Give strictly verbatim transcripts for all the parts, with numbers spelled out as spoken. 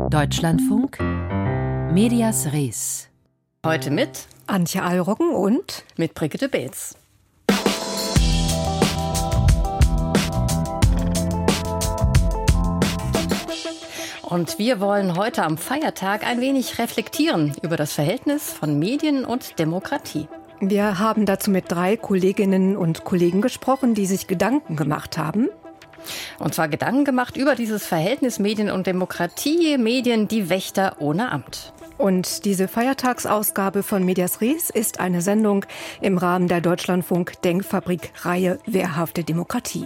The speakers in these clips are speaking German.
Deutschlandfunk, Medias Res. Heute mit Antje Allroggen und mit Brigitte Beetz. Und wir wollen heute am Feiertag ein wenig reflektieren über das Verhältnis von Medien und Demokratie. Wir haben dazu mit drei Kolleginnen und Kollegen gesprochen, die sich Gedanken gemacht haben. Und zwar Gedanken gemacht über dieses Verhältnis Medien und Demokratie, Medien, die Wächter ohne Amt. Und diese Feiertagsausgabe von Medias Res ist eine Sendung im Rahmen der Deutschlandfunk-Denkfabrik-Reihe Wehrhafte Demokratie.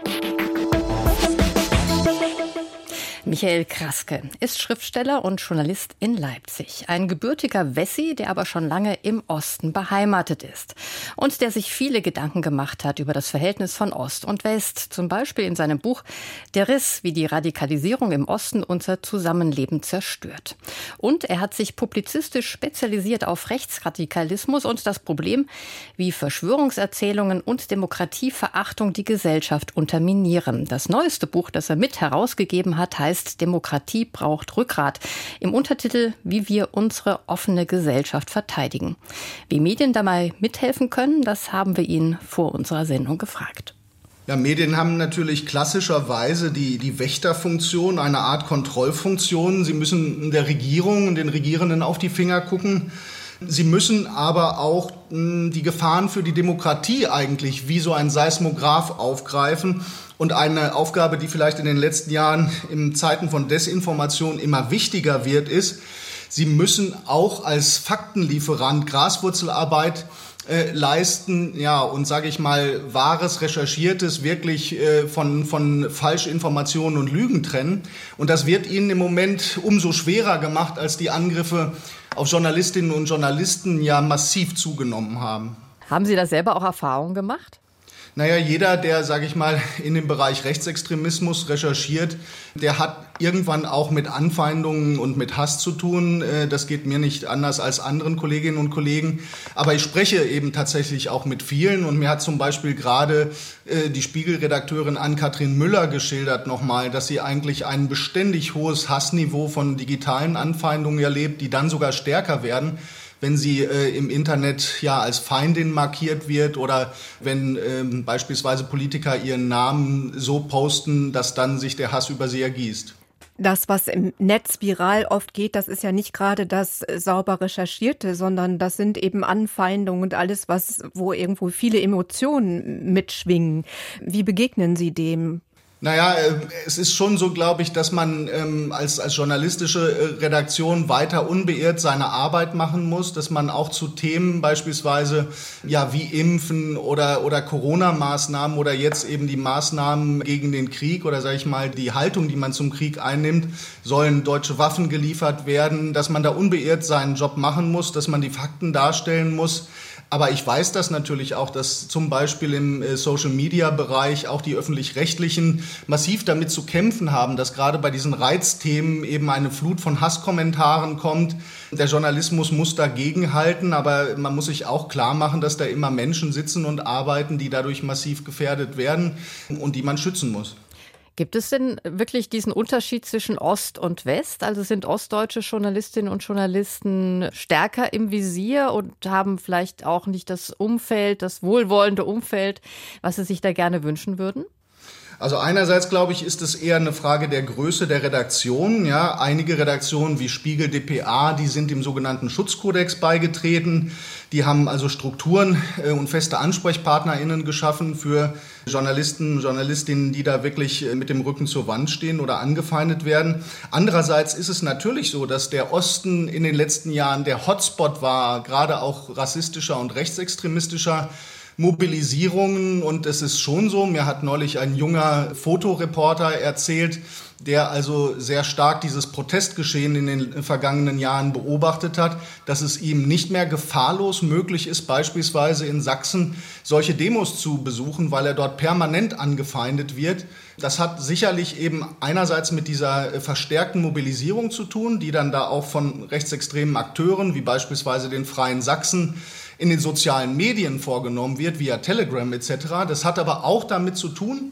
Michael Kraske ist Schriftsteller und Journalist in Leipzig. Ein gebürtiger Wessi, der aber schon lange im Osten beheimatet ist. Und der sich viele Gedanken gemacht hat über das Verhältnis von Ost und West. Zum Beispiel in seinem Buch Der Riss, wie die Radikalisierung im Osten unser Zusammenleben zerstört. Und er hat sich publizistisch spezialisiert auf Rechtsradikalismus und das Problem, wie Verschwörungserzählungen und Demokratieverachtung die Gesellschaft unterminieren. Das neueste Buch, das er mit herausgegeben hat, heißt Demokratie braucht Rückgrat. Im Untertitel, wie wir unsere offene Gesellschaft verteidigen. Wie Medien dabei mithelfen können, das haben wir ihn vor unserer Sendung gefragt. Ja, Medien haben natürlich klassischerweise die, die Wächterfunktion, eine Art Kontrollfunktion. Sie müssen der Regierung und den Regierenden auf die Finger gucken. Sie müssen aber auch mh, die Gefahren für die Demokratie eigentlich wie so ein Seismograph aufgreifen. Und eine Aufgabe, die vielleicht in den letzten Jahren in Zeiten von Desinformation immer wichtiger wird, ist, sie müssen auch als Faktenlieferant Graswurzelarbeit äh, leisten, ja, und sage ich mal, wahres, recherchiertes wirklich äh, von, von Falschinformationen und Lügen trennen. Und das wird ihnen im Moment umso schwerer gemacht, als die Angriffe auf Journalistinnen und Journalisten ja massiv zugenommen haben. Haben Sie da selber auch Erfahrungen gemacht? Naja, jeder, der, sage ich mal, in dem Bereich Rechtsextremismus recherchiert, der hat irgendwann auch mit Anfeindungen und mit Hass zu tun. Das geht mir nicht anders als anderen Kolleginnen und Kollegen. Aber ich spreche eben tatsächlich auch mit vielen. Und mir hat zum Beispiel gerade die Spiegel-Redakteurin Ann-Kathrin Müller geschildert nochmal, dass sie eigentlich ein beständig hohes Hassniveau von digitalen Anfeindungen erlebt, die dann sogar stärker werden, wenn sie äh, im Internet ja als Feindin markiert wird oder wenn ähm, beispielsweise Politiker ihren Namen so posten, dass dann sich der Hass über sie ergießt. Das, was im Netz viral oft geht, das ist ja nicht gerade das sauber Recherchierte, sondern das sind eben Anfeindungen und alles, was, wo irgendwo viele Emotionen mitschwingen. Wie begegnen Sie dem? Naja, es ist schon so, glaube ich, dass man ähm, als, als journalistische Redaktion weiter unbeirrt seine Arbeit machen muss, dass man auch zu Themen beispielsweise ja wie Impfen oder, oder Corona-Maßnahmen oder jetzt eben die Maßnahmen gegen den Krieg oder sage ich mal die Haltung, die man zum Krieg einnimmt, sollen deutsche Waffen geliefert werden, dass man da unbeirrt seinen Job machen muss, dass man die Fakten darstellen muss. Aber ich weiß das natürlich auch, dass zum Beispiel im Social-Media-Bereich auch die Öffentlich-Rechtlichen massiv damit zu kämpfen haben, dass gerade bei diesen Reizthemen eben eine Flut von Hasskommentaren kommt. Der Journalismus muss dagegenhalten, aber man muss sich auch klar machen, dass da immer Menschen sitzen und arbeiten, die dadurch massiv gefährdet werden und die man schützen muss. Gibt es denn wirklich diesen Unterschied zwischen Ost und West? Also sind ostdeutsche Journalistinnen und Journalisten stärker im Visier und haben vielleicht auch nicht das Umfeld, das wohlwollende Umfeld, was sie sich da gerne wünschen würden? Also einerseits, glaube ich, ist es eher eine Frage der Größe der Redaktion. Ja, einige Redaktionen wie Spiegel, D P A, die sind dem sogenannten Schutzkodex beigetreten. Die haben also Strukturen und feste AnsprechpartnerInnen geschaffen für Journalisten, Journalistinnen, die da wirklich mit dem Rücken zur Wand stehen oder angefeindet werden. Andererseits ist es natürlich so, dass der Osten in den letzten Jahren der Hotspot war, gerade auch rassistischer und rechtsextremistischer Mobilisierungen. Und es ist schon so, mir hat neulich ein junger Fotoreporter erzählt, der also sehr stark dieses Protestgeschehen in den vergangenen Jahren beobachtet hat, dass es ihm nicht mehr gefahrlos möglich ist, beispielsweise in Sachsen solche Demos zu besuchen, weil er dort permanent angefeindet wird. Das hat sicherlich eben einerseits mit dieser verstärkten Mobilisierung zu tun, die dann da auch von rechtsextremen Akteuren, wie beispielsweise den Freien Sachsen, in den sozialen Medien vorgenommen wird, via Telegram et cetera. Das hat aber auch damit zu tun,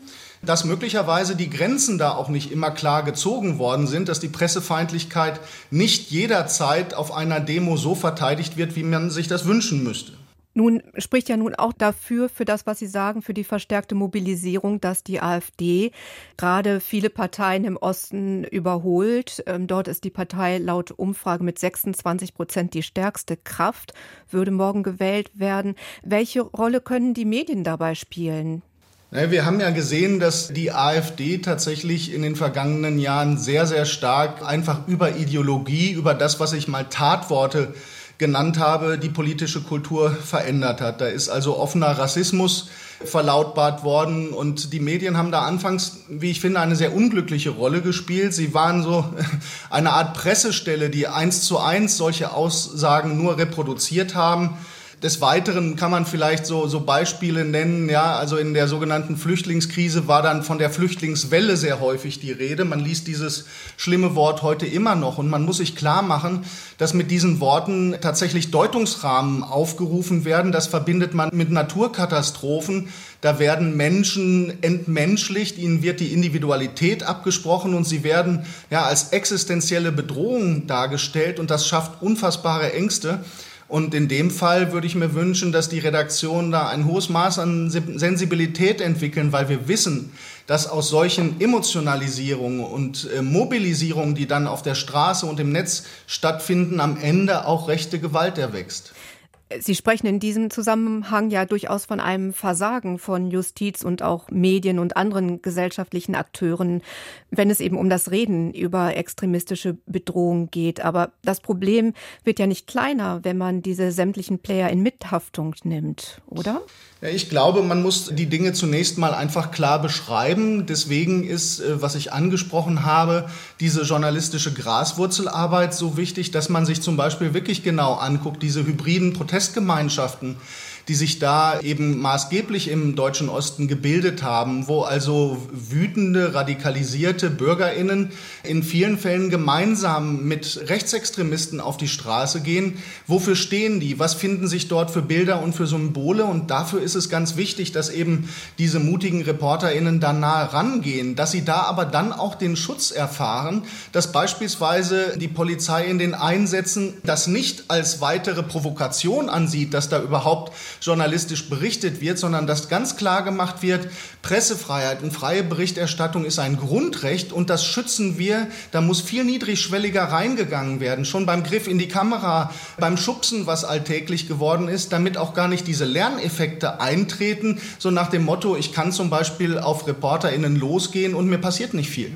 dass möglicherweise die Grenzen da auch nicht immer klar gezogen worden sind, dass die Pressefeindlichkeit nicht jederzeit auf einer Demo so verteidigt wird, wie man sich das wünschen müsste. Nun spricht ja nun auch dafür, für das, was Sie sagen, für die verstärkte Mobilisierung, dass die AfD gerade viele Parteien im Osten überholt. Ähm, dort ist die Partei laut Umfrage mit sechsundzwanzig Prozent die stärkste Kraft, würde morgen gewählt werden. Welche Rolle können die Medien dabei spielen? Wir haben ja gesehen, dass die AfD tatsächlich in den vergangenen Jahren sehr, sehr stark einfach über Ideologie, über das, was ich mal Tatworte genannt habe, die politische Kultur verändert hat. Da ist also offener Rassismus verlautbart worden und die Medien haben da anfangs, wie ich finde, eine sehr unglückliche Rolle gespielt. Sie waren so eine Art Pressestelle, die eins zu eins solche Aussagen nur reproduziert haben. Des Weiteren kann man vielleicht so, so Beispiele nennen, ja, also in der sogenannten Flüchtlingskrise war dann von der Flüchtlingswelle sehr häufig die Rede. Man liest dieses schlimme Wort heute immer noch und man muss sich klar machen, dass mit diesen Worten tatsächlich Deutungsrahmen aufgerufen werden. Das verbindet man mit Naturkatastrophen. Da werden Menschen entmenschlicht, ihnen wird die Individualität abgesprochen und sie werden ja als existenzielle Bedrohung dargestellt und das schafft unfassbare Ängste. Und in dem Fall würde ich mir wünschen, dass die Redaktionen da ein hohes Maß an Sensibilität entwickeln, weil wir wissen, dass aus solchen Emotionalisierungen und äh, Mobilisierungen, die dann auf der Straße und im Netz stattfinden, am Ende auch rechte Gewalt erwächst. Sie sprechen in diesem Zusammenhang ja durchaus von einem Versagen von Justiz und auch Medien und anderen gesellschaftlichen Akteuren, wenn es eben um das Reden über extremistische Bedrohung geht. Aber das Problem wird ja nicht kleiner, wenn man diese sämtlichen Player in Mithaftung nimmt, oder? Ja, ich glaube, man muss die Dinge zunächst mal einfach klar beschreiben. Deswegen ist, was ich angesprochen habe, diese journalistische Graswurzelarbeit so wichtig, dass man sich zum Beispiel wirklich genau anguckt, diese hybriden Protestgemeinschaften, die sich da eben maßgeblich im deutschen Osten gebildet haben, wo also wütende, radikalisierte BürgerInnen in vielen Fällen gemeinsam mit Rechtsextremisten auf die Straße gehen. Wofür stehen die? Was finden sich dort für Bilder und für Symbole? Und dafür ist es ganz wichtig, dass eben diese mutigen ReporterInnen da nahe rangehen, dass sie da aber dann auch den Schutz erfahren, dass beispielsweise die Polizei in den Einsätzen das nicht als weitere Provokation ansieht, dass da überhaupt journalistisch berichtet wird, sondern dass ganz klar gemacht wird, Pressefreiheit und freie Berichterstattung ist ein Grundrecht und das schützen wir. Da muss viel niedrigschwelliger reingegangen werden, schon beim Griff in die Kamera, beim Schubsen, was alltäglich geworden ist, damit auch gar nicht diese Lerneffekte eintreten, so nach dem Motto, ich kann zum Beispiel auf ReporterInnen losgehen und mir passiert nicht viel.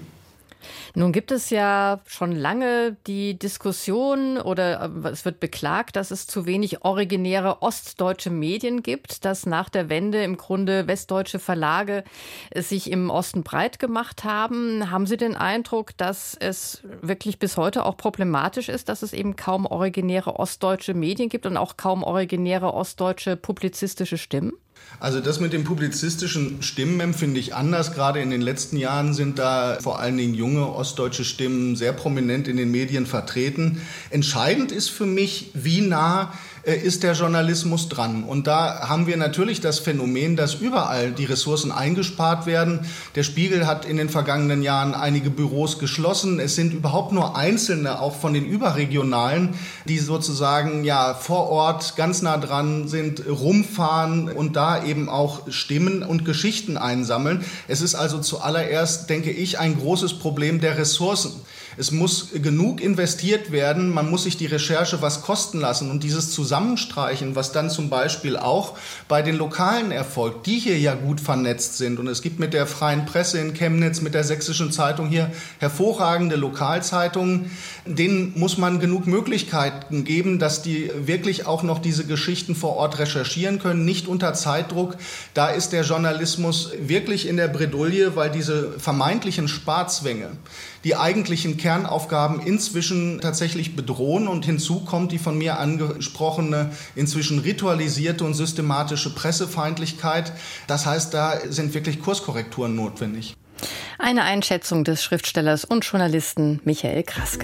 Nun gibt es ja schon lange die Diskussion oder es wird beklagt, dass es zu wenig originäre ostdeutsche Medien gibt, dass nach der Wende im Grunde westdeutsche Verlage sich im Osten breit gemacht haben. Haben Sie den Eindruck, dass es wirklich bis heute auch problematisch ist, dass es eben kaum originäre ostdeutsche Medien gibt und auch kaum originäre ostdeutsche publizistische Stimmen? Also das mit den publizistischen Stimmen empfinde ich anders. Gerade in den letzten Jahren sind da vor allen Dingen junge ostdeutsche Stimmen sehr prominent in den Medien vertreten. Entscheidend ist für mich, wie nah äh, ist der Journalismus dran. Und da haben wir natürlich das Phänomen, dass überall die Ressourcen eingespart werden. Der Spiegel hat in den vergangenen Jahren einige Büros geschlossen. Es sind überhaupt nur einzelne, auch von den überregionalen, die sozusagen ja vor Ort ganz nah dran sind, rumfahren und da eben auch Stimmen und Geschichten einsammeln. Es ist also zuallererst, denke ich, ein großes Problem der Ressourcen. Es muss genug investiert werden, man muss sich die Recherche was kosten lassen und dieses Zusammenstreichen, was dann zum Beispiel auch bei den Lokalen erfolgt, die hier ja gut vernetzt sind. Und es gibt mit der Freien Presse in Chemnitz, mit der Sächsischen Zeitung hier hervorragende Lokalzeitungen. Denen muss man genug Möglichkeiten geben, dass die wirklich auch noch diese Geschichten vor Ort recherchieren können, nicht unter Zeitdruck. Da ist der Journalismus wirklich in der Bredouille, weil diese vermeintlichen Sparzwänge die eigentlichen Kernaufgaben inzwischen tatsächlich bedrohen. Und hinzu kommt die von mir angesprochene, inzwischen ritualisierte und systematische Pressefeindlichkeit. Das heißt, da sind wirklich Kurskorrekturen notwendig. Eine Einschätzung des Schriftstellers und Journalisten Michael Kraske.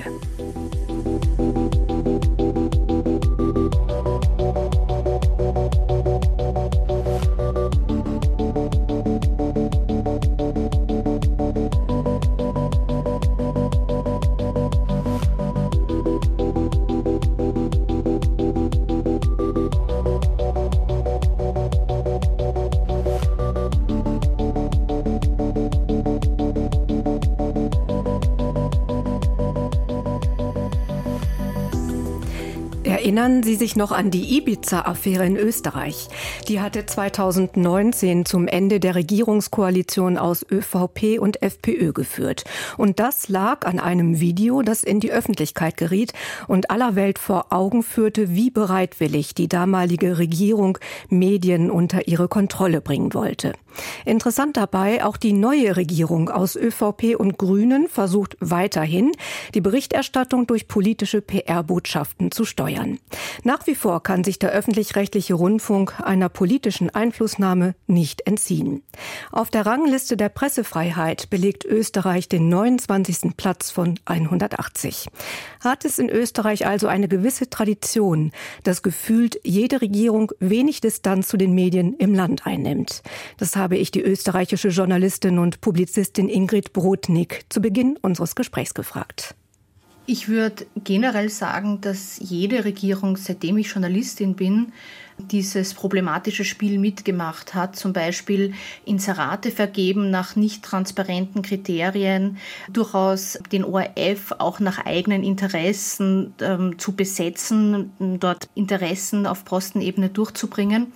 Erinnern Sie sich noch an die Ibiza-Affäre in Österreich? Die hatte zweitausendneunzehn zum Ende der Regierungskoalition aus ÖVP und FPÖ geführt. Und das lag an einem Video, das in die Öffentlichkeit geriet und aller Welt vor Augen führte, wie bereitwillig die damalige Regierung Medien unter ihre Kontrolle bringen wollte. Interessant dabei, auch die neue Regierung aus ÖVP und Grünen versucht weiterhin, die Berichterstattung durch politische P R-Botschaften zu steuern. Nach wie vor kann sich der öffentlich-rechtliche Rundfunk einer politischen Einflussnahme nicht entziehen. Auf der Rangliste der Pressefreiheit belegt Österreich den neunundzwanzigsten Platz von hundertachtzig. Hat es in Österreich also eine gewisse Tradition, dass gefühlt jede Regierung wenig Distanz zu den Medien im Land einnimmt. Das habe ich die österreichische Journalistin und Publizistin Ingrid Brodnik zu Beginn unseres Gesprächs gefragt. Ich würde generell sagen, dass jede Regierung, seitdem ich Journalistin bin, dieses problematische Spiel mitgemacht hat, zum Beispiel Inserate vergeben nach nicht transparenten Kriterien, durchaus den O R F auch nach eigenen Interessen ähm, zu besetzen, dort Interessen auf Postenebene durchzubringen.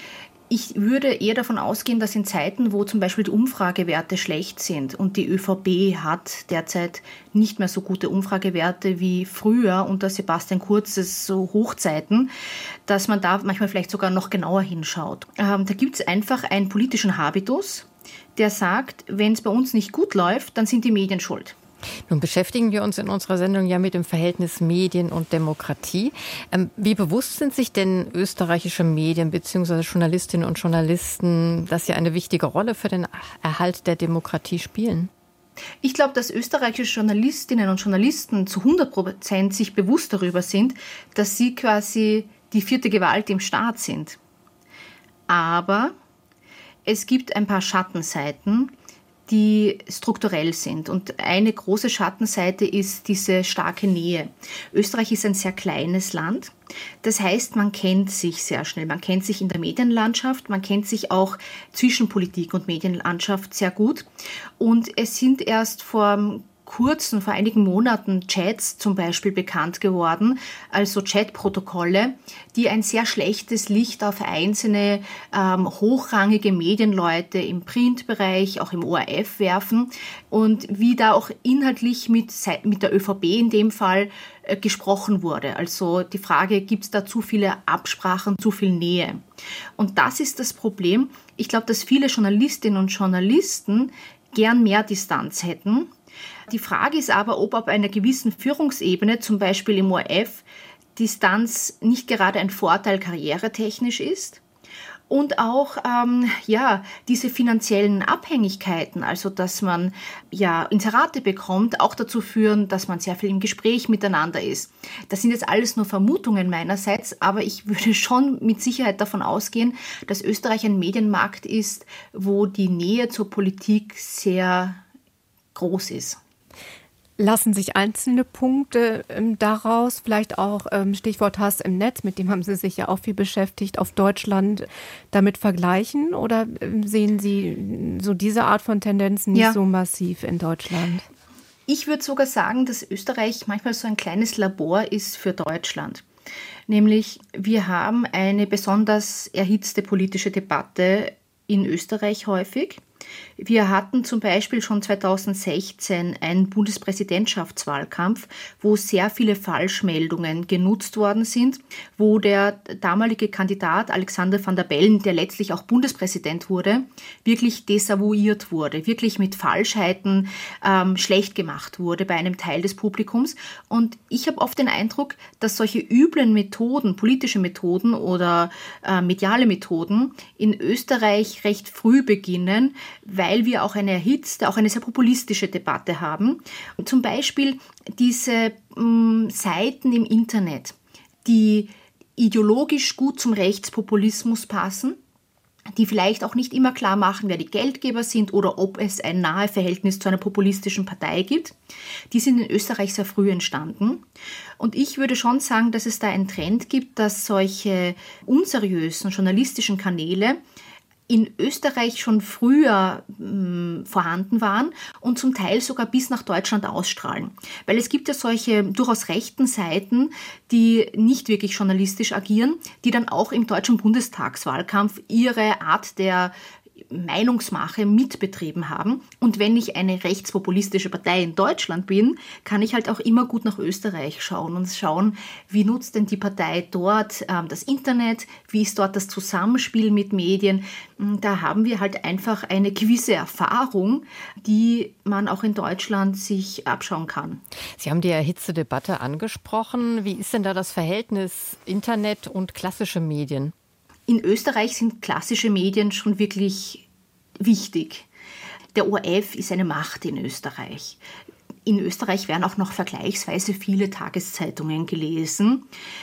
Ich würde eher davon ausgehen, dass in Zeiten, wo zum Beispiel die Umfragewerte schlecht sind und die ÖVP hat derzeit nicht mehr so gute Umfragewerte wie früher unter Sebastian Kurzes so Hochzeiten, dass man da manchmal vielleicht sogar noch genauer hinschaut. Ähm, da gibt es einfach einen politischen Habitus, der sagt, wenn es bei uns nicht gut läuft, dann sind die Medien schuld. Nun beschäftigen wir uns in unserer Sendung ja mit dem Verhältnis Medien und Demokratie. Ähm, wie bewusst sind sich denn österreichische Medien bzw. Journalistinnen und Journalisten, dass sie eine wichtige Rolle für den Erhalt der Demokratie spielen? Ich glaube, dass österreichische Journalistinnen und Journalisten zu hundert Prozent sich bewusst darüber sind, dass sie quasi die vierte Gewalt im Staat sind. Aber es gibt ein paar Schattenseiten, die strukturell sind. Und eine große Schattenseite ist diese starke Nähe. Österreich ist ein sehr kleines Land. Das heißt, man kennt sich sehr schnell. Man kennt sich in der Medienlandschaft, man kennt sich auch zwischen Politik und Medienlandschaft sehr gut. Und es sind erst vor kurzem, vor einigen Monaten Chats zum Beispiel bekannt geworden, also Chatprotokolle, die ein sehr schlechtes Licht auf einzelne ähm, hochrangige Medienleute im Printbereich, auch im O R F werfen und wie da auch inhaltlich mit, mit der ÖVP in dem Fall äh, gesprochen wurde. Also die Frage, gibt es da zu viele Absprachen, zu viel Nähe? Und das ist das Problem. Ich glaube, dass viele Journalistinnen und Journalisten gern mehr Distanz hätten. Die Frage ist aber, ob auf einer gewissen Führungsebene, zum Beispiel im O R F, Distanz nicht gerade ein Vorteil karrieretechnisch ist. Und auch ähm, ja, diese finanziellen Abhängigkeiten, also dass man ja Inserate bekommt, auch dazu führen, dass man sehr viel im Gespräch miteinander ist. Das sind jetzt alles nur Vermutungen meinerseits, aber ich würde schon mit Sicherheit davon ausgehen, dass Österreich ein Medienmarkt ist, wo die Nähe zur Politik sehr groß ist. Lassen sich einzelne Punkte ähm, daraus, vielleicht auch ähm, Stichwort Hass im Netz, mit dem haben Sie sich ja auch viel beschäftigt, auf Deutschland damit vergleichen? Oder ähm, sehen Sie so diese Art von Tendenzen nicht ja. so massiv in Deutschland? Ich würde sogar sagen, dass Österreich manchmal so ein kleines Labor ist für Deutschland. Nämlich, wir haben eine besonders erhitzte politische Debatte in Österreich häufig. Wir hatten zum Beispiel schon zweitausendsechzehn einen Bundespräsidentschaftswahlkampf, wo sehr viele Falschmeldungen genutzt worden sind, wo der damalige Kandidat Alexander Van der Bellen, der letztlich auch Bundespräsident wurde, wirklich desavouiert wurde, wirklich mit Falschheiten ähm, schlecht gemacht wurde bei einem Teil des Publikums. Und ich habe oft den Eindruck, dass solche üblen Methoden, politische Methoden oder äh, mediale Methoden in Österreich recht früh beginnen, weil wir auch eine erhitzte, auch eine sehr populistische Debatte haben. Zum Beispiel diese mh, Seiten im Internet, die ideologisch gut zum Rechtspopulismus passen, die vielleicht auch nicht immer klar machen, wer die Geldgeber sind oder ob es ein nahe Verhältnis zu einer populistischen Partei gibt. Die sind in Österreich sehr früh entstanden. Und ich würde schon sagen, dass es da einen Trend gibt, dass solche unseriösen journalistischen Kanäle in Österreich schon früher mh, vorhanden waren und zum Teil sogar bis nach Deutschland ausstrahlen. Weil es gibt ja solche durchaus rechten Seiten, die nicht wirklich journalistisch agieren, die dann auch im deutschen Bundestagswahlkampf ihre Art der Meinungsmache mitbetrieben haben. Und wenn ich eine rechtspopulistische Partei in Deutschland bin, kann ich halt auch immer gut nach Österreich schauen und schauen, wie nutzt denn die Partei dort ähm, das Internet, wie ist dort das Zusammenspiel mit Medien. Da haben wir halt einfach eine gewisse Erfahrung, die man auch in Deutschland sich abschauen kann. Sie haben die erhitzte Debatte angesprochen. Wie ist denn da das Verhältnis Internet und klassische Medien? In Österreich sind klassische Medien schon wirklich wichtig. Der O R F ist eine Macht in Österreich. In Österreich werden auch noch vergleichsweise viele Tageszeitungen gelesen.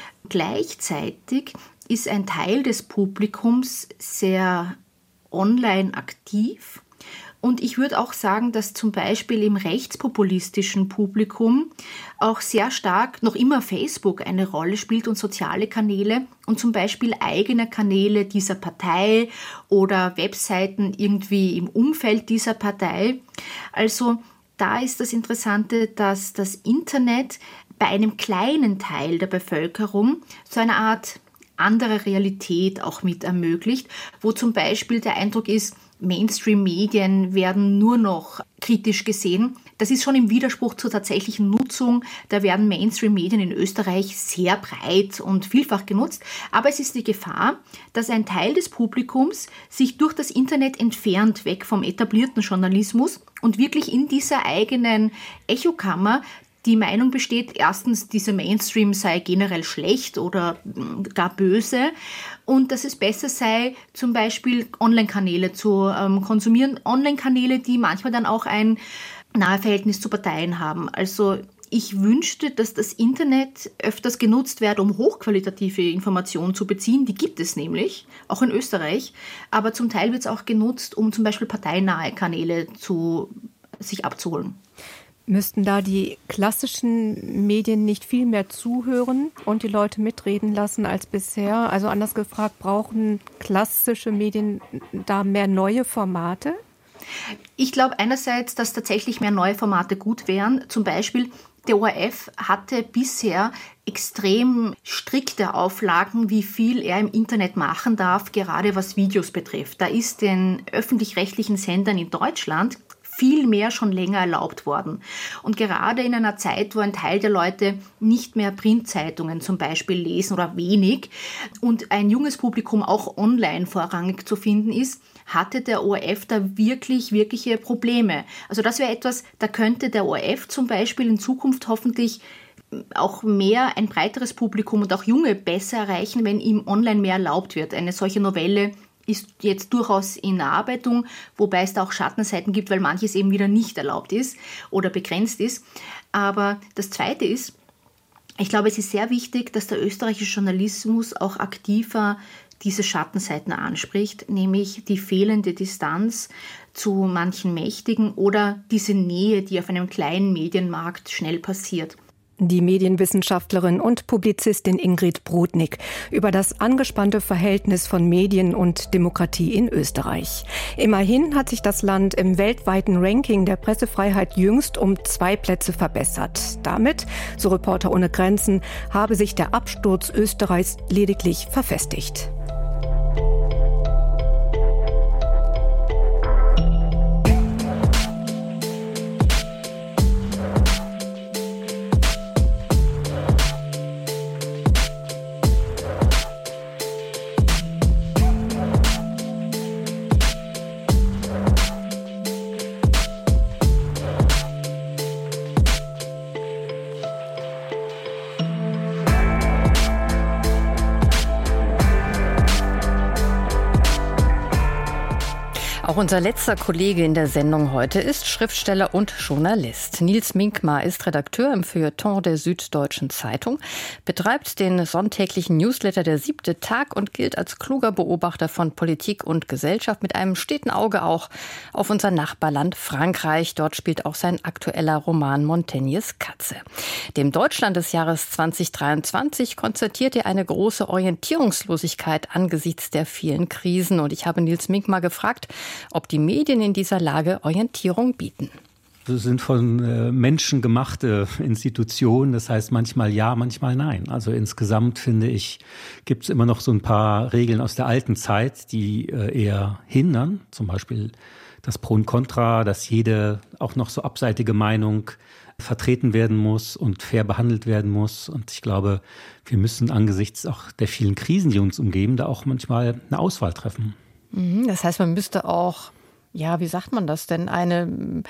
Gleichzeitig ist ein Teil des Publikums sehr online aktiv. Und ich würde auch sagen, dass zum Beispiel im rechtspopulistischen Publikum auch sehr stark noch immer Facebook eine Rolle spielt und soziale Kanäle und zum Beispiel eigene Kanäle dieser Partei oder Webseiten irgendwie im Umfeld dieser Partei. Also da ist das Interessante, dass das Internet bei einem kleinen Teil der Bevölkerung so eine Art andere Realität auch mit ermöglicht, wo zum Beispiel der Eindruck ist, Mainstream-Medien werden nur noch kritisch gesehen. Das ist schon im Widerspruch zur tatsächlichen Nutzung. Da werden Mainstream-Medien in Österreich sehr breit und vielfach genutzt. Aber es ist die Gefahr, dass ein Teil des Publikums sich durch das Internet entfernt, weg vom etablierten Journalismus und wirklich in dieser eigenen Echokammer die Meinung besteht, erstens, dieser Mainstream sei generell schlecht oder gar böse und dass es besser sei, zum Beispiel Online-Kanäle zu ähm, konsumieren. Online-Kanäle, die manchmal dann auch ein Naheverhältnis zu Parteien haben. Also ich wünschte, dass das Internet öfters genutzt wird, um hochqualitative Informationen zu beziehen. Die gibt es nämlich, auch in Österreich. Aber zum Teil wird es auch genutzt, um zum Beispiel parteinahe Kanäle zu sich abzuholen. Müssten da die klassischen Medien nicht viel mehr zuhören und die Leute mitreden lassen als bisher? Also anders gefragt, brauchen klassische Medien da mehr neue Formate? Ich glaube einerseits, dass tatsächlich mehr neue Formate gut wären. Zum Beispiel der O R F hatte bisher extrem strikte Auflagen, wie viel er im Internet machen darf, gerade was Videos betrifft. Da ist den öffentlich-rechtlichen Sendern in Deutschland viel mehr schon länger erlaubt worden. Und gerade in einer Zeit, wo ein Teil der Leute nicht mehr Printzeitungen zum Beispiel lesen oder wenig und ein junges Publikum auch online vorrangig zu finden ist, hatte der O R F da wirklich, wirkliche Probleme. Also das wäre etwas, da könnte der O R F zum Beispiel in Zukunft hoffentlich auch mehr ein breiteres Publikum und auch Junge besser erreichen, wenn ihm online mehr erlaubt wird. Eine solche Novelle ist jetzt durchaus in Erarbeitung, wobei es da auch Schattenseiten gibt, weil manches eben wieder nicht erlaubt ist oder begrenzt ist. Aber das Zweite ist, ich glaube, es ist sehr wichtig, dass der österreichische Journalismus auch aktiver diese Schattenseiten anspricht, nämlich die fehlende Distanz zu manchen Mächtigen oder diese Nähe, die auf einem kleinen Medienmarkt schnell passiert. Die Medienwissenschaftlerin und Publizistin Ingrid Brodnik über das angespannte Verhältnis von Medien und Demokratie in Österreich. Immerhin hat sich das Land im weltweiten Ranking der Pressefreiheit jüngst um zwei Plätze verbessert. Damit, so Reporter ohne Grenzen, habe sich der Absturz Österreichs lediglich verfestigt. Auch unser letzter Kollege in der Sendung heute ist Schriftsteller und Journalist. Nils Minkmar ist Redakteur im Feuilleton der Süddeutschen Zeitung, betreibt den sonntäglichen Newsletter Der siebte Tag und gilt als kluger Beobachter von Politik und Gesellschaft mit einem steten Auge auch auf unser Nachbarland Frankreich. Dort spielt auch sein aktueller Roman Montaignes Katze. Dem Deutschland des Jahres zwanzig dreiundzwanzig konstatiert er eine große Orientierungslosigkeit angesichts der vielen Krisen. Und ich habe Nils Minkmar gefragt, ob die Medien in dieser Lage Orientierung bieten. Das sind von äh, Menschen gemachte Institutionen, das heißt manchmal ja, manchmal nein. Also insgesamt finde ich, gibt es immer noch so ein paar Regeln aus der alten Zeit, die äh, eher hindern. Zum Beispiel das Pro und Contra, dass jede auch noch so abseitige Meinung vertreten werden muss und fair behandelt werden muss. Und ich glaube, wir müssen angesichts auch der vielen Krisen, die uns umgeben, da auch manchmal eine Auswahl treffen. Das heißt, man müsste auch, ja, wie sagt man das denn, eine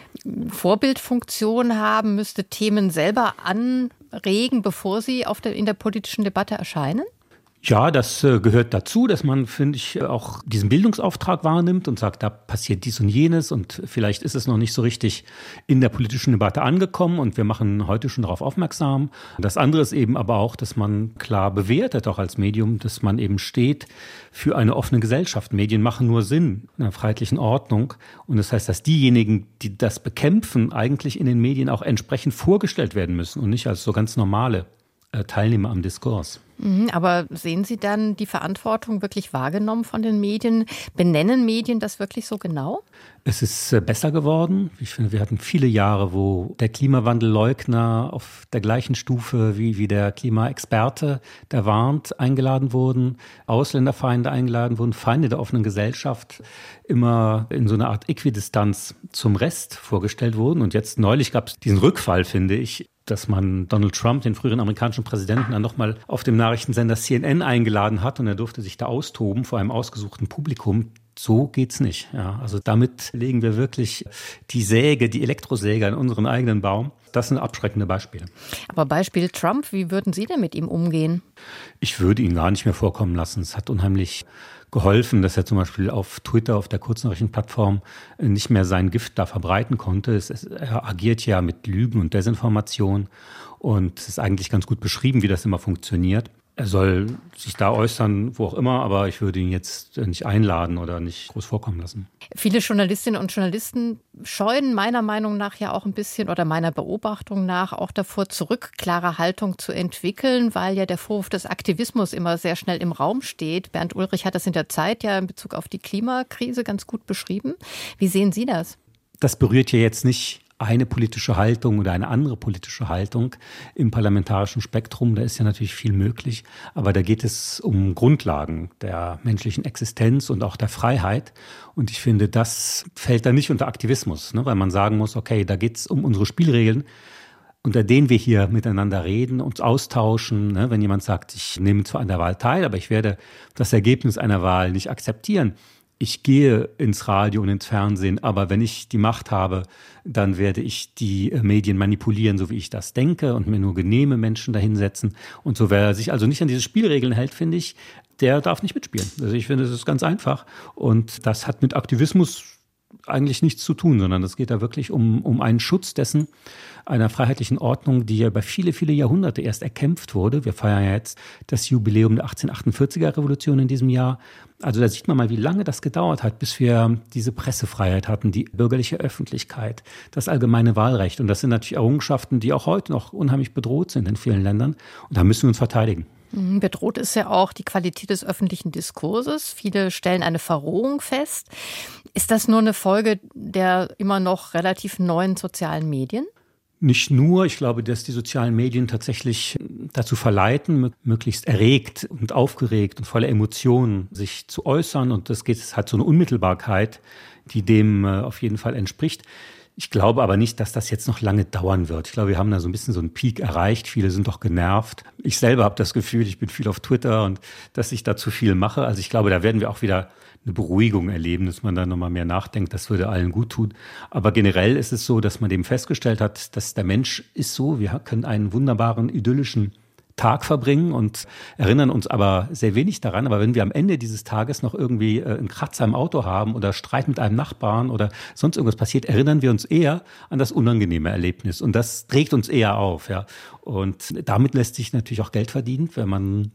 Vorbildfunktion haben, müsste Themen selber anregen, bevor sie auf der, in der politischen Debatte erscheinen? Ja, das äh, gehört dazu, dass man, finde ich, auch diesen Bildungsauftrag wahrnimmt und sagt, da passiert dies und jenes und vielleicht ist es noch nicht so richtig in der politischen Debatte angekommen und wir machen heute schon darauf aufmerksam. Das andere ist eben aber auch, dass man klar bewertet, auch als Medium, dass man eben steht für eine offene Gesellschaft. Medien machen nur Sinn in einer freiheitlichen Ordnung und das heißt, dass diejenigen, die das bekämpfen, eigentlich in den Medien auch entsprechend vorgestellt werden müssen und nicht als so ganz normale Teilnehmer am Diskurs. Aber sehen Sie dann die Verantwortung wirklich wahrgenommen von den Medien? Benennen Medien das wirklich so genau? Es ist besser geworden. Ich finde, wir hatten viele Jahre, wo der Klimawandelleugner auf der gleichen Stufe wie, wie der Klimaexperte, der warnt, eingeladen wurden, Ausländerfeinde eingeladen wurden, Feinde der offenen Gesellschaft immer in so einer Art Äquidistanz zum Rest vorgestellt wurden. Und jetzt neulich gab es diesen Rückfall, finde ich, dass man Donald Trump, den früheren amerikanischen Präsidenten, dann nochmal auf dem Nachrichtensender C N N eingeladen hat und er durfte sich da austoben vor einem ausgesuchten Publikum. So geht's nicht. Ja, also damit legen wir wirklich die Säge, die Elektrosäge an unseren eigenen Baum. Das sind abschreckende Beispiele. Aber Beispiel Trump, wie würden Sie denn mit ihm umgehen? Ich würde ihn gar nicht mehr vorkommen lassen. Es hat unheimlich geholfen, dass er zum Beispiel auf Twitter, auf der Kurznachrichtenplattform, nicht mehr sein Gift da verbreiten konnte. Es, es, er agiert ja mit Lügen und Desinformation und es ist eigentlich ganz gut beschrieben, wie das immer funktioniert. Er soll sich da äußern, wo auch immer, aber ich würde ihn jetzt nicht einladen oder nicht groß vorkommen lassen. Viele Journalistinnen und Journalisten scheuen meiner Meinung nach ja auch ein bisschen oder meiner Beobachtung nach auch davor zurück, klare Haltung zu entwickeln, weil ja der Vorwurf des Aktivismus immer sehr schnell im Raum steht. Bernd Ulrich hat das in der Zeit ja in Bezug auf die Klimakrise ganz gut beschrieben. Wie sehen Sie das? Das berührt ja jetzt nicht eine politische Haltung oder eine andere politische Haltung im parlamentarischen Spektrum. Da ist ja natürlich viel möglich. Aber da geht es um Grundlagen der menschlichen Existenz und auch der Freiheit. Und ich finde, das fällt da nicht unter Aktivismus, ne? Weil man sagen muss, okay, da geht es um unsere Spielregeln, unter denen wir hier miteinander reden, uns austauschen. Ne? Wenn jemand sagt, ich nehme zwar an der Wahl teil, aber ich werde das Ergebnis einer Wahl nicht akzeptieren. Ich gehe ins Radio und ins Fernsehen, aber wenn ich die Macht habe, dann werde ich die Medien manipulieren, so wie ich das denke und mir nur genehme Menschen dahinsetzen. Und so, wer sich also nicht an diese Spielregeln hält, finde ich, der darf nicht mitspielen. Also ich finde, es ist ganz einfach. Und das hat mit Aktivismus eigentlich nichts zu tun, sondern es geht da wirklich um, um einen Schutz dessen, einer freiheitlichen Ordnung, die ja über viele, viele Jahrhunderte erst erkämpft wurde. Wir feiern ja jetzt das Jubiläum der achtzehnhundertachtundvierziger Revolution in diesem Jahr. Also da sieht man mal, wie lange das gedauert hat, bis wir diese Pressefreiheit hatten, die bürgerliche Öffentlichkeit, das allgemeine Wahlrecht. Und das sind natürlich Errungenschaften, die auch heute noch unheimlich bedroht sind in vielen Ländern. Und da müssen wir uns verteidigen. Bedroht ist ja auch die Qualität des öffentlichen Diskurses. Viele stellen eine Verrohung fest. Ist das nur eine Folge der immer noch relativ neuen sozialen Medien? Nicht nur, ich glaube, dass die sozialen Medien tatsächlich dazu verleiten, möglichst erregt und aufgeregt und voller Emotionen sich zu äußern. Und das geht, es hat so eine Unmittelbarkeit, die dem auf jeden Fall entspricht. Ich glaube aber nicht, dass das jetzt noch lange dauern wird. Ich glaube, wir haben da so ein bisschen so einen Peak erreicht. Viele sind doch genervt. Ich selber habe das Gefühl, ich bin viel auf Twitter und dass ich da zu viel mache. Also ich glaube, da werden wir auch wieder eine Beruhigung erleben, dass man da nochmal mehr nachdenkt. Das würde allen gut tun. Aber generell ist es so, dass man eben festgestellt hat, dass der Mensch ist so, wir können einen wunderbaren, idyllischen Tag verbringen und erinnern uns aber sehr wenig daran. Aber wenn wir am Ende dieses Tages noch irgendwie äh, einen Kratzer im Auto haben oder Streit mit einem Nachbarn oder sonst irgendwas passiert, erinnern wir uns eher an das unangenehme Erlebnis. Und das trägt uns eher auf. Ja. Und damit lässt sich natürlich auch Geld verdienen, wenn man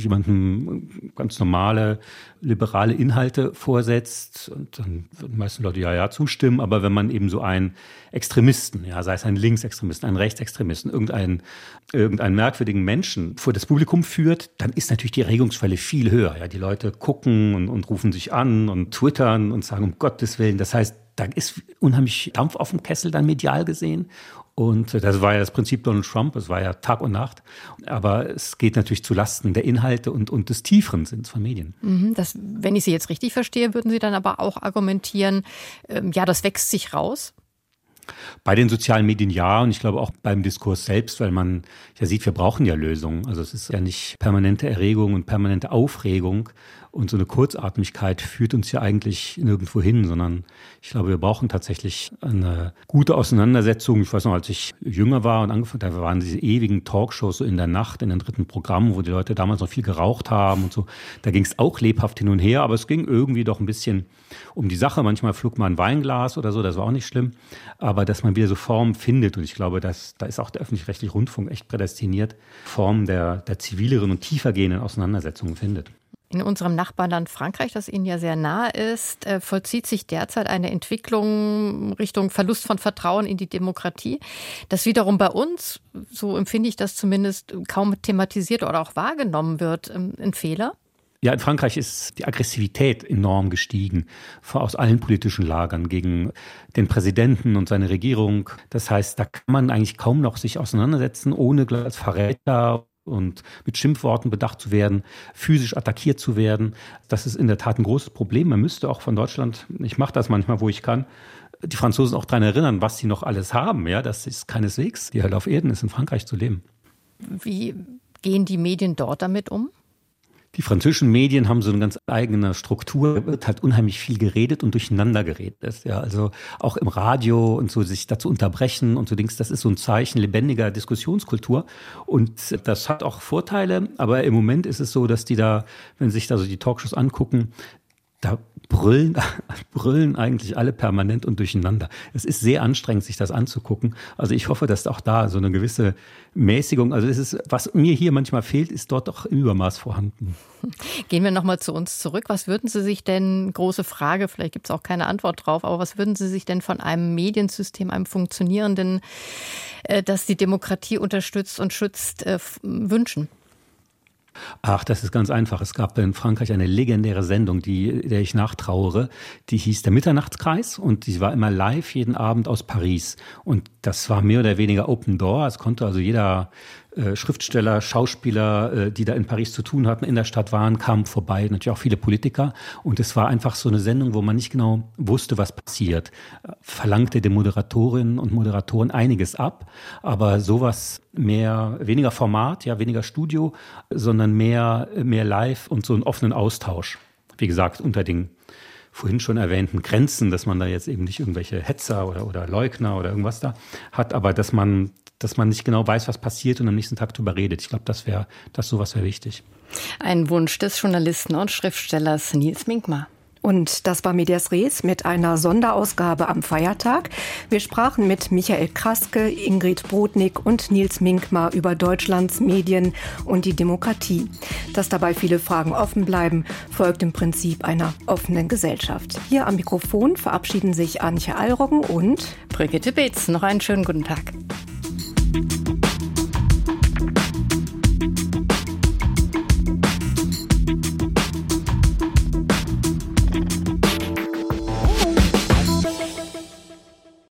jemandem ganz normale, liberale Inhalte vorsetzt. Und dann würden die meisten Leute ja, ja zustimmen. Aber wenn man eben so einen Extremisten, ja, sei es einen Linksextremisten, einen Rechtsextremisten, irgendeinen, irgendeinen merkwürdigen Menschen vor das Publikum führt, dann ist natürlich die Erregungsschwelle viel höher. Ja, die Leute gucken und, und rufen sich an und twittern und sagen, um Gottes Willen. Das heißt, da ist unheimlich Dampf auf dem Kessel dann medial gesehen. Und das war ja das Prinzip Donald Trump, es war ja Tag und Nacht. Aber es geht natürlich zu Lasten der Inhalte und, und des tieferen Sinns von Medien. Das, wenn ich Sie jetzt richtig verstehe, würden Sie dann aber auch argumentieren, ähm, ja, das wächst sich raus? Bei den sozialen Medien ja, und ich glaube auch beim Diskurs selbst, weil man ja sieht, wir brauchen ja Lösungen. Also es ist ja nicht permanente Erregung und permanente Aufregung und so eine Kurzatmigkeit führt uns ja eigentlich nirgendwo hin, sondern ich glaube, wir brauchen tatsächlich eine gute Auseinandersetzung. Ich weiß noch, als ich jünger war und angefangen, da waren diese ewigen Talkshows so in der Nacht, in den dritten Programmen, wo die Leute damals noch viel geraucht haben und so. Da ging es auch lebhaft hin und her, aber es ging irgendwie doch ein bisschen um die Sache. Manchmal flog mal ein Weinglas oder so, das war auch nicht schlimm. Aber dass man wieder so Formen findet, und ich glaube, dass, da ist auch der öffentlich-rechtliche Rundfunk echt prädestiniert, Formen der, der zivileren und tiefergehenden Auseinandersetzungen findet. In unserem Nachbarland Frankreich, das Ihnen ja sehr nahe ist, vollzieht sich derzeit eine Entwicklung Richtung Verlust von Vertrauen in die Demokratie. Das wiederum bei uns, so empfinde ich das zumindest, kaum thematisiert oder auch wahrgenommen wird. Ein Fehler? Ja, in Frankreich ist die Aggressivität enorm gestiegen, aus allen politischen Lagern gegen den Präsidenten und seine Regierung. Das heißt, da kann man eigentlich kaum noch sich auseinandersetzen, ohne gleich als Verräter und mit Schimpfworten bedacht zu werden, physisch attackiert zu werden. Das ist in der Tat ein großes Problem. Man müsste auch von Deutschland, ich mache das manchmal, wo ich kann, die Franzosen auch daran erinnern, was sie noch alles haben. Ja, das ist keineswegs die Hölle auf Erden ist, in Frankreich zu leben. Wie gehen die Medien dort damit um? Die französischen Medien haben so eine ganz eigene Struktur. Da wird halt unheimlich viel geredet und durcheinander geredet. Ja, also auch im Radio und so sich dazu unterbrechen und so Dings. Das ist so ein Zeichen lebendiger Diskussionskultur. Und das hat auch Vorteile. Aber im Moment ist es so, dass die da, wenn sie sich da so die Talkshows angucken, da brüllen, brüllen eigentlich alle permanent und durcheinander. Es ist sehr anstrengend, sich das anzugucken. Also ich hoffe, dass auch da so eine gewisse Mäßigung, also es ist, was mir hier manchmal fehlt, ist dort doch im Übermaß vorhanden. Gehen wir nochmal zu uns zurück. Was würden Sie sich denn, große Frage, vielleicht gibt es auch keine Antwort drauf, aber was würden Sie sich denn von einem Mediensystem, einem funktionierenden, das die Demokratie unterstützt und schützt, wünschen? Ach, das ist ganz einfach. Es gab in Frankreich eine legendäre Sendung, die, der ich nachtrauere. Die hieß der Mitternachtskreis und die war immer live jeden Abend aus Paris. Und das war mehr oder weniger Open Door. Es konnte also jeder äh, Schriftsteller, Schauspieler, äh, die da in Paris zu tun hatten, in der Stadt waren, kamen vorbei. Natürlich auch viele Politiker. Und es war einfach so eine Sendung, wo man nicht genau wusste, was passiert. Verlangte den Moderatorinnen und Moderatoren einiges ab. Aber sowas mehr, weniger Format, ja, weniger Studio, sondern mehr, mehr live und so einen offenen Austausch. Wie gesagt, unter den vorhin schon erwähnten Grenzen, dass man da jetzt eben nicht irgendwelche Hetzer oder, oder Leugner oder irgendwas da hat, aber dass man, dass man nicht genau weiß, was passiert und am nächsten Tag drüber redet. Ich glaube, das wäre, das sowas wäre wichtig. Ein Wunsch des Journalisten und Schriftstellers Nils Minkmar. Und das war Medias Res mit einer Sonderausgabe am Feiertag. Wir sprachen mit Michael Kraske, Ingrid Brodnik und Nils Minkmar über Deutschlands Medien und die Demokratie. Dass dabei viele Fragen offen bleiben, folgt im Prinzip einer offenen Gesellschaft. Hier am Mikrofon verabschieden sich Antje Allroggen und Brigitte Beetz. Noch einen schönen guten Tag.